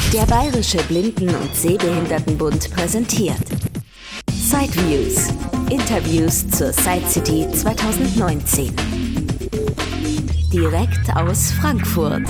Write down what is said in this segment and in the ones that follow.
Der Bayerische Blinden- und Sehbehindertenbund präsentiert Sideviews. Interviews zur Side City 2019. Direkt aus Frankfurt.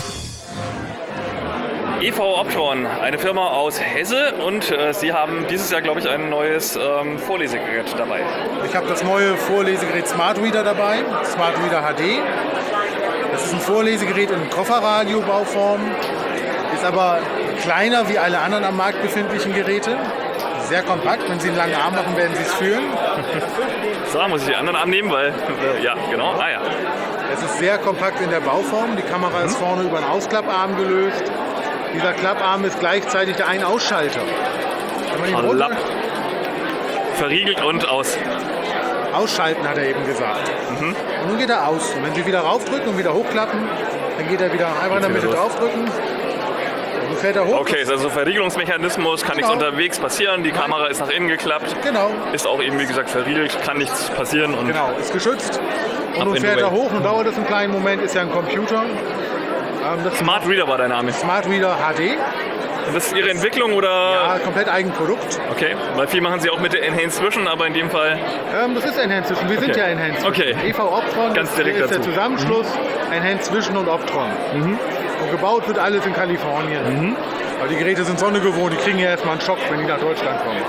e.V. Optron, eine Firma aus Hesse, und Sie haben dieses Jahr, glaube ich, ein neues Vorlesegerät dabei. Ich habe das neue Vorlesegerät Smart Reader dabei, Smart Reader HD. Das ist ein Vorlesegerät in Kofferradio-Bauform, ist aber kleiner wie alle anderen am Markt befindlichen Geräte. Sehr kompakt, wenn Sie einen langen Arm machen, werden Sie es fühlen. So, muss ich die anderen Arm nehmen, weil, ja, genau, ja. Es ist sehr kompakt in der Bauform, die Kamera ist vorne über einen Ausklapparm gelöst. Dieser Klapparm ist gleichzeitig der Ein-Ausschalter. Wenn man ihn verriegelt und aus. Ausschalten, hat er eben gesagt. Und nun geht er aus. Und wenn Sie wieder raufdrücken und wieder hochklappen, dann geht er wieder einfach in der Mitte draufdrücken. Und dann fährt er hoch. Okay, ist also Verriegelungsmechanismus, kann nichts unterwegs passieren, die Kamera ist nach innen geklappt. Genau. Ist auch eben, wie gesagt, verriegelt, kann nichts passieren. Und genau, ist geschützt. Und nun fährt er hoch und dauert es einen kleinen Moment, ist ja ein Computer. Smart Reader war dein Name. Smart Reader HD. Und das ist Ihre Entwicklung oder? Ja, komplett Eigenprodukt. Okay, weil viel machen Sie auch mit der Enhanced Vision, aber in dem Fall? Das ist Enhanced Vision, wir sind ja Enhanced Vision. Okay. e.V. Optron, ganz direkt ist der Zusammenschluss, Enhanced Vision und Optron. Und gebaut wird alles in Kalifornien. Aber die Geräte sind Sonne gewohnt, die kriegen ja erstmal einen Schock, wenn die nach Deutschland kommen.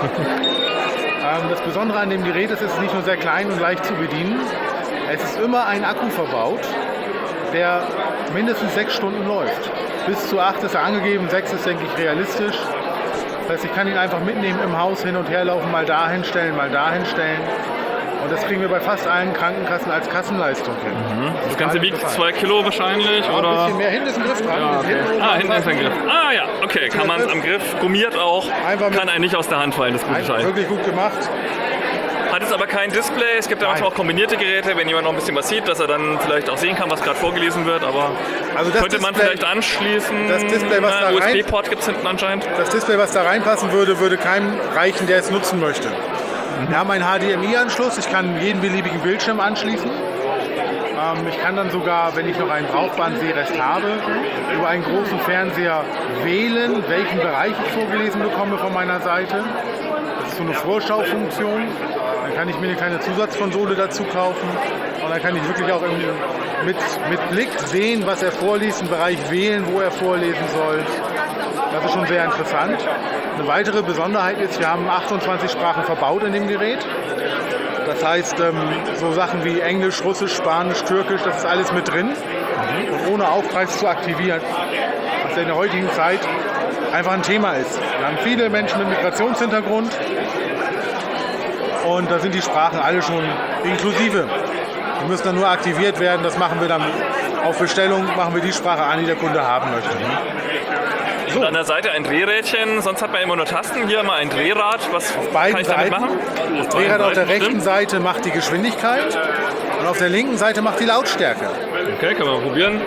Das Besondere an dem Gerät ist, es ist nicht nur sehr klein und leicht zu bedienen, es ist immer ein Akku verbaut, der mindestens 6 Stunden läuft. Bis zu 8 ist er angegeben, 6 ist, denke ich, realistisch. Das heißt, ich kann ihn einfach mitnehmen im Haus, hin und her laufen, mal dahin stellen, mal dahin stellen. Und das kriegen wir bei fast allen Krankenkassen als Kassenleistung hin. Das Ganze wiegt 2 Kilo wahrscheinlich, ja, oder? Ein bisschen mehr. Hinten ist ein Griff dran. Ja, okay. Hinten ist ein Griff. Ah ja, okay, kann man es am Griff, gummiert auch, kann einen nicht aus der Hand fallen, das gute Teil. Wirklich gut gemacht. Hat jetzt aber kein Display, es gibt ja manchmal auch kombinierte Geräte, wenn jemand noch ein bisschen was sieht, dass er dann vielleicht auch sehen kann, was gerade vorgelesen wird, aber also könnte man vielleicht anschließen. Das Display, was da USB-Port gibt es hinten anscheinend. Das Display, was da reinpassen würde, würde keinem reichen, der es nutzen möchte. Wir haben einen HDMI-Anschluss, ich kann jeden beliebigen Bildschirm anschließen. Ich kann dann sogar, wenn ich noch einen Brauchband-Sehrest habe, über einen großen Fernseher wählen, welchen Bereich ich vorgelesen bekomme von meiner Seite. Das ist so eine Vorschaufunktion. Dann kann ich mir eine kleine Zusatzkonsole dazu kaufen und dann kann ich wirklich auch mit Blick sehen, was er vorliest, einen Bereich wählen, wo er vorlesen soll. Das ist schon sehr interessant. Eine weitere Besonderheit ist, wir haben 28 Sprachen verbaut in dem Gerät. Das heißt, so Sachen wie Englisch, Russisch, Spanisch, Türkisch, das ist alles mit drin. Und ohne Aufpreis zu aktivieren, was in der heutigen Zeit einfach ein Thema ist. Wir haben viele Menschen mit Migrationshintergrund und da sind die Sprachen alle schon inklusive. Die müssen dann nur aktiviert werden. Das machen wir dann auf Bestellung, machen wir die Sprache an, die der Kunde haben möchte. So. An der Seite ein Drehrädchen, sonst hat man immer nur Tasten. Hier mal ein Drehrad. Was kann ich damit machen? Das Drehrad auf der rechten Seite macht die Geschwindigkeit und auf der linken Seite macht die Lautstärke. Okay, können wir mal probieren.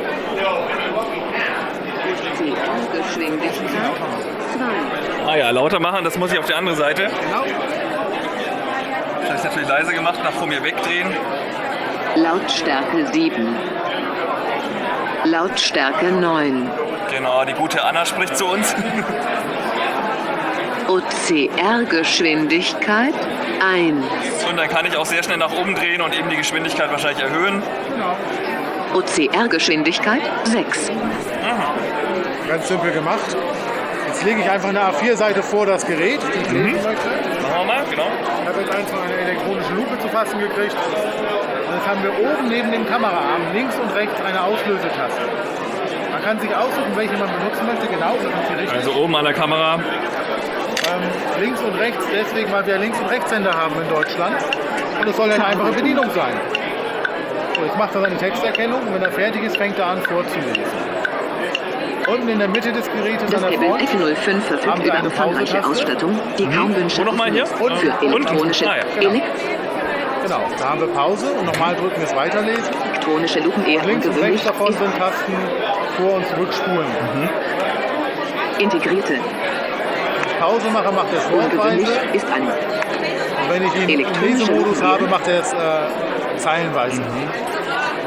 Ah ja, lauter machen, das muss ich auf die andere Seite. Genau. Das habe ich natürlich leise gemacht, nach vor mir wegdrehen. Lautstärke 7. Lautstärke 9. Genau, die gute Anna spricht zu uns. OCR-Geschwindigkeit 1. Und dann kann ich auch sehr schnell nach oben drehen und eben die Geschwindigkeit wahrscheinlich erhöhen. OCR-Geschwindigkeit 6. Ganz simpel gemacht. Jetzt lege ich einfach eine A4-Seite vor das Gerät, die ich lesen möchte. Machen wir mal, genau. Ich habe jetzt einfach eine elektronische Lupe zu fassen gekriegt. Und jetzt haben wir oben neben dem Kameraarm links und rechts eine Auslösetaste. Man kann sich aussuchen, welche man benutzen möchte. Genau, das ist hier richtig. Also oben an der Kamera. Links und rechts, deswegen, weil wir Links- und Rechtshänder haben in Deutschland. Und es soll eine einfache Bedienung sein. So, jetzt macht er seine Texterkennung und wenn er fertig ist, fängt er an vorzulesen. Unten in der Mitte des Gerätes das Label F05 verfügt über umfangreiche Ausstattung, die kaum Wünsche Wo nochmal hier? Und für elektronische Genau, da haben wir Pause und nochmal drücken wir es Weiterlesen. Elektronische Lupen eher links und rechts davon sind Tasten vor- und zurückspulen. Integrierte. Wenn ich Pause mache, macht er es wortweise. Ist an. Und wenn ich ihn im Lesemodus habe, macht er es zeilenweise. Und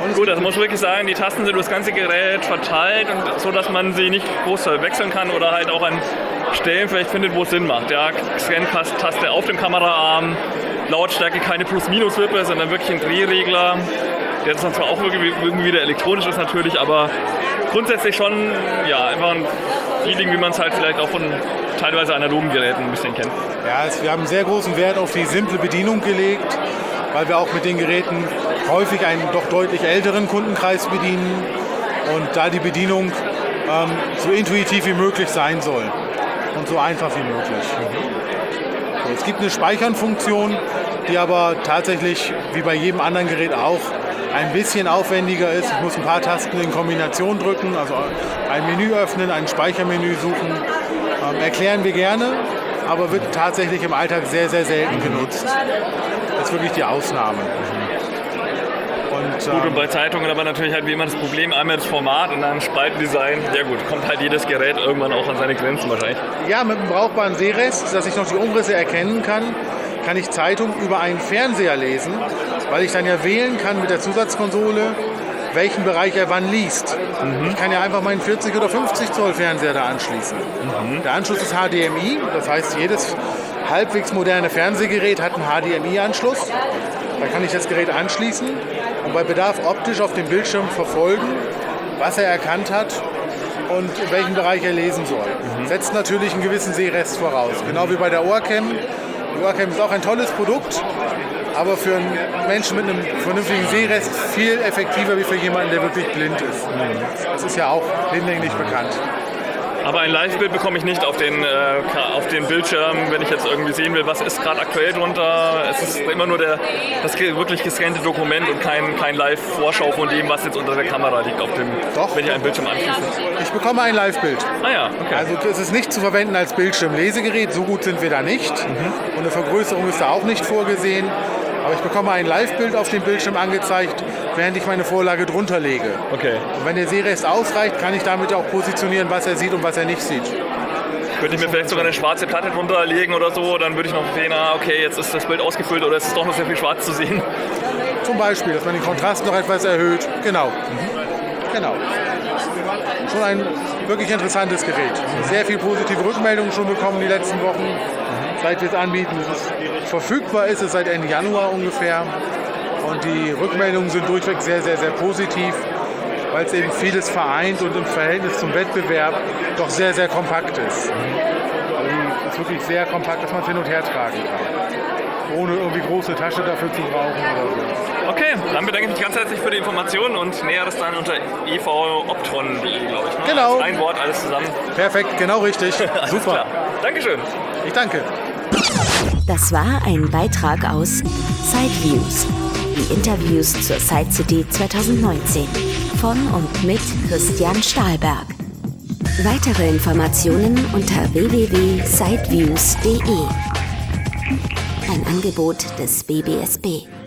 Gut, also muss ich wirklich sagen, die Tasten sind über das ganze Gerät verteilt und so, dass man sie nicht groß wechseln kann oder halt auch an Stellen vielleicht findet, wo es Sinn macht. Ja, Scan-Taste auf dem Kameraarm, Lautstärke keine Plus-Minus-Wippe, sondern wirklich ein Drehregler, der dann zwar auch irgendwie wieder elektronisch ist natürlich, aber grundsätzlich schon ja, einfach ein Feeling, wie man es halt vielleicht auch von teilweise analogen Geräten ein bisschen kennt. Ja, wir haben sehr großen Wert auf die simple Bedienung gelegt, weil wir auch mit den Geräten häufig einen doch deutlich älteren Kundenkreis bedienen und da die Bedienung so intuitiv wie möglich sein soll und so einfach wie möglich. So, es gibt eine Speichern-Funktion, die aber tatsächlich wie bei jedem anderen Gerät auch ein bisschen aufwendiger ist. Ich muss ein paar Tasten in Kombination drücken, also ein Menü öffnen, ein Speichermenü suchen. Erklären wir gerne, aber wird tatsächlich im Alltag sehr, sehr selten genutzt. Das ist wirklich die Ausnahme. Gut, und bei Zeitungen aber natürlich halt wie immer das Problem, einmal das Format und dann Spaltendesign. Ja gut, kommt halt jedes Gerät irgendwann auch an seine Grenzen wahrscheinlich. Ja, mit einem brauchbaren Sehrest, dass ich noch die Umrisse erkennen kann ich Zeitung über einen Fernseher lesen, weil ich dann ja wählen kann mit der Zusatzkonsole, welchen Bereich er wann liest. Ich kann ja einfach meinen 40 oder 50 Zoll Fernseher da anschließen. Der Anschluss ist HDMI, das heißt jedes halbwegs moderne Fernsehgerät hat einen HDMI-Anschluss. Da kann ich das Gerät anschließen und bei Bedarf optisch auf dem Bildschirm verfolgen, was er erkannt hat und in welchem Bereich er lesen soll. Setzt natürlich einen gewissen Sehrest voraus, genau wie bei der OhrCam. Die OhrCam ist auch ein tolles Produkt, aber für einen Menschen mit einem vernünftigen Sehrest viel effektiver wie für jemanden, der wirklich blind ist. Das ist ja auch hinlänglich bekannt. Aber ein Live-Bild bekomme ich nicht auf den Bildschirm, wenn ich jetzt irgendwie sehen will, was ist gerade aktuell drunter. Es ist immer nur das wirklich gescannte Dokument und kein Live-Vorschau von dem, was jetzt unter der Kamera liegt, wenn ich einen Bildschirm anschließe. Ich bekomme ein Live-Bild. Ah ja, okay. Also es ist nicht zu verwenden als Bildschirmlesegerät, so gut sind wir da nicht. Und eine Vergrößerung ist da auch nicht vorgesehen. Aber ich bekomme ein Live-Bild auf dem Bildschirm angezeigt, während ich meine Vorlage drunter lege. Okay. Und wenn der Sehrest ausreicht, kann ich damit auch positionieren, was er sieht und was er nicht sieht. Könnte ich mir vielleicht sogar eine schwarze Platte drunter legen oder so, dann würde ich noch sehen, okay, jetzt ist das Bild ausgefüllt oder es ist doch noch sehr viel schwarz zu sehen. Zum Beispiel, dass man den Kontrast noch etwas erhöht. Genau. Genau. Schon ein wirklich interessantes Gerät. Sehr viel positive Rückmeldungen schon bekommen die letzten Wochen. Seit wir es anbieten, verfügbar ist es seit Ende Januar ungefähr. Und die Rückmeldungen sind durchweg sehr, sehr, sehr positiv, weil es eben vieles vereint und im Verhältnis zum Wettbewerb doch sehr, sehr kompakt ist. Also es ist wirklich sehr kompakt, dass man es hin und her tragen kann. Ohne irgendwie große Tasche dafür zu brauchen oder so. Okay, dann bedanke ich mich ganz herzlich für die Informationen und Näheres dann unter evoptron.de, glaube ich. Ne? Genau. Ein Wort, alles zusammen. Perfekt, genau richtig. Super. Klar. Dankeschön. Ich danke. Das war ein Beitrag aus Sideviews. Die Interviews zur Side City 2019 von und mit Christian Stahlberg. Weitere Informationen unter www.sideviews.de. Ein Angebot des BBSB.